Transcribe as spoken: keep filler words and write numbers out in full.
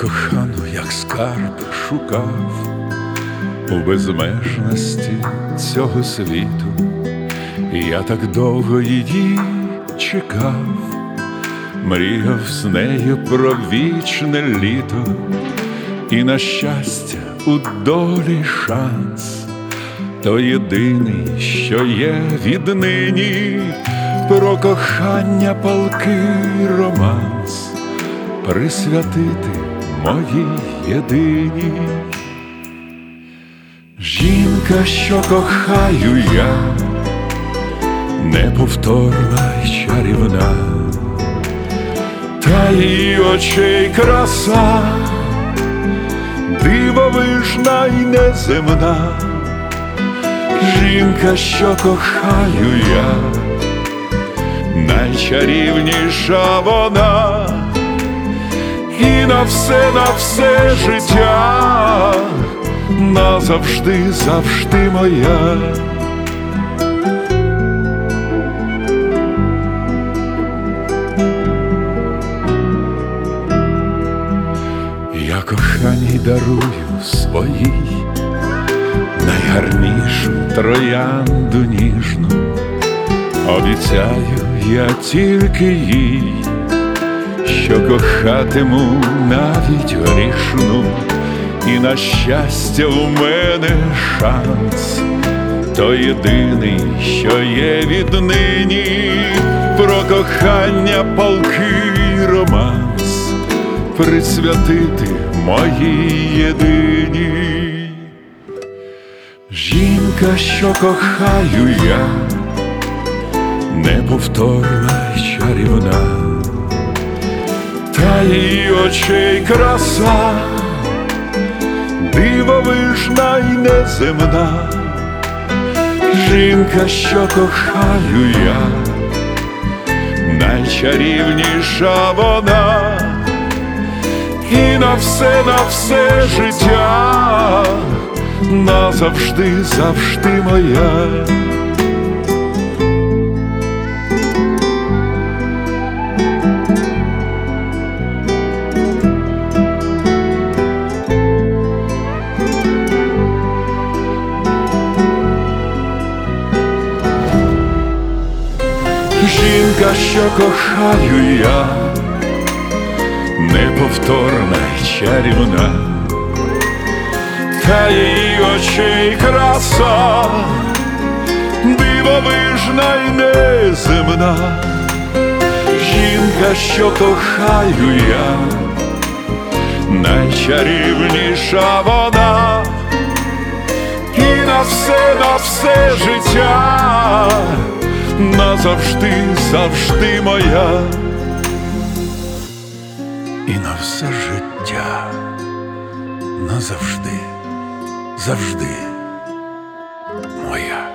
кохану, як скарб, шукав у безмежності цього світу, і я так довго її чекав, мріяв з нею про вічне літо, і на щастя у долі шанс, то єдиний, що є віднині, про кохання палкий романс присвятити моїй єдиній. Жінка, що кохаю я, неповторна й чарівна, та її очей краса дивовижна й неземна. Жінка, що кохаю я, найчарівніша вона, і на все, на все життя назавжди, завжди моя. Я коханій дарую своїй найгарнішу троянду ніжну, обіцяю я тільки їй, що кохатиму навіть грішну, і на щастя у мене шанс, то єдиний, що є віднині, про кохання палкий романс присвятити моїй єдиній. Жінка, що кохаю я, неповторна й чарівна, та її очей краса дивовижна й неземна. Жінка, що кохаю я, найчарівніша вона, і на все, на все життя назавжди, завжди моя. Жінка, що кохаю я, неповторна й чарівна, та її очей краса дивовижна й неземна. Жінка, що кохаю я, найчарівніша вона, і на все, на все життя назавжди, завжди моя. І на все життя назавжди, завжди моя.